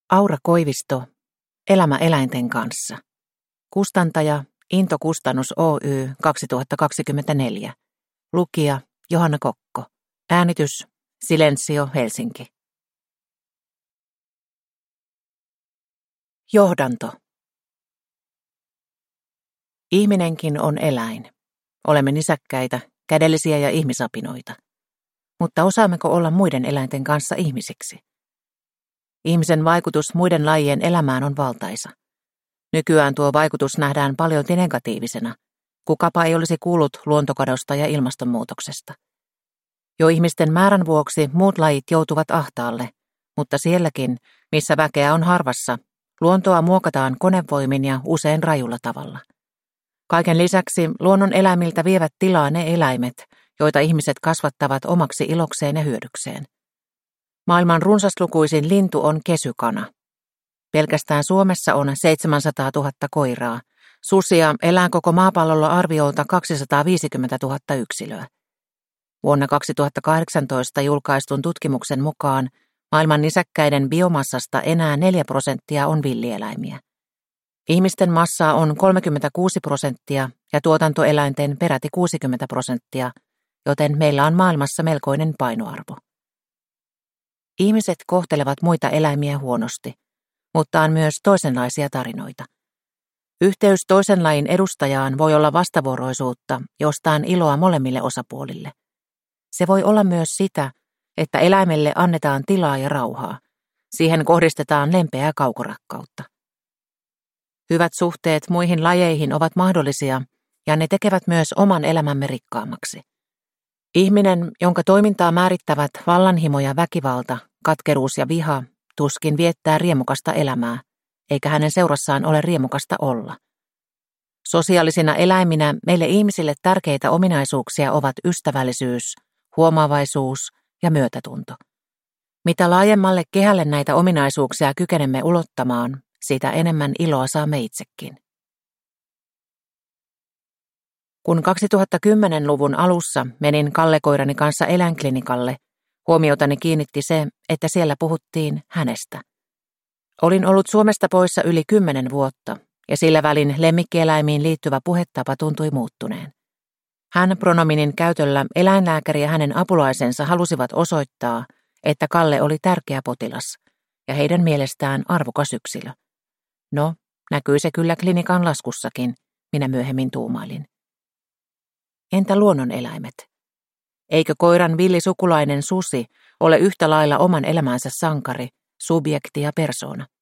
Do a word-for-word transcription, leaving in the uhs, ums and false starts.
Aura Koivisto, Elämä eläinten kanssa. Kustantaja Into Kustannus Oy kaksituhattakaksikymmentäneljä. Lukija Johanna Kokko. Äänitys Silensio Helsinki. Johdanto. Ihminenkin on eläin. Olemme nisäkkäitä, kädellisiä ja ihmisapinoita. Mutta osaammeko olla muiden eläinten kanssa ihmisiksi? Ihmisen vaikutus muiden lajien elämään on valtaisa. Nykyään tuo vaikutus nähdään paljolti negatiivisena. Kukapa ei olisi kuullut luontokadosta ja ilmastonmuutoksesta. Jo ihmisten määrän vuoksi muut lajit joutuvat ahtaalle, mutta sielläkin, missä väkeä on harvassa, luontoa muokataan konevoimin ja usein rajulla tavalla. Kaiken lisäksi luonnon eläimiltä vievät tilaa ne eläimet, joita ihmiset kasvattavat omaksi ilokseen ja hyödykseen. Maailman runsaslukuisin lintu on kesykana. Pelkästään Suomessa on seitsemänsataatuhatta koiraa. Susia elää koko maapallolla arviolta kaksisataaviisikymmentätuhatta yksilöä. Vuonna kaksituhattakahdeksantoista julkaistun tutkimuksen mukaan maailman nisäkkäiden biomassasta enää neljä prosenttia on villieläimiä. Ihmisten massaa on kolmekymmentäkuusi prosenttia ja tuotantoeläinten peräti kuusikymmentä prosenttia, joten meillä on maailmassa melkoinen painoarvo. Ihmiset kohtelevat muita eläimiä huonosti, mutta on myös toisenlaisia tarinoita. Yhteys toisen lajin edustajaan voi olla vastavuoroisuutta, josta on iloa molemmille osapuolille. Se voi olla myös sitä, että eläimelle annetaan tilaa ja rauhaa. Siihen kohdistetaan lempeää kaukorakkautta. Hyvät suhteet muihin lajeihin ovat mahdollisia, ja ne tekevät myös oman elämämme rikkaammaksi. Ihminen, jonka toimintaa määrittävät vallanhimo ja väkivalta, katkeruus ja viha, tuskin viettää riemukasta elämää, eikä hänen seurassaan ole riemukasta olla. Sosiaalisina eläiminä meille ihmisille tärkeitä ominaisuuksia ovat ystävällisyys, huomaavaisuus ja myötätunto. Mitä laajemmalle kehälle näitä ominaisuuksia kykenemme ulottamaan, sitä enemmän iloa saamme itsekin. Kun kaksituhattakymmenluvun alussa menin Kalle-koirani kanssa eläinklinikalle, huomiotani kiinnitti se, että siellä puhuttiin hänestä. Olin ollut Suomesta poissa yli kymmenen vuotta, ja sillä välin lemmikkieläimiin liittyvä puhetapa tuntui muuttuneen. Hän pronominin käytöllä eläinlääkäri ja hänen apulaisensa halusivat osoittaa, että Kalle oli tärkeä potilas, ja heidän mielestään arvokas yksilö. No, näkyy se kyllä klinikan laskussakin, minä myöhemmin tuumailin. Entä luonnoneläimet? Eikö koiran villisukulainen susi ole yhtä lailla oman elämänsä sankari, subjekti ja persoona?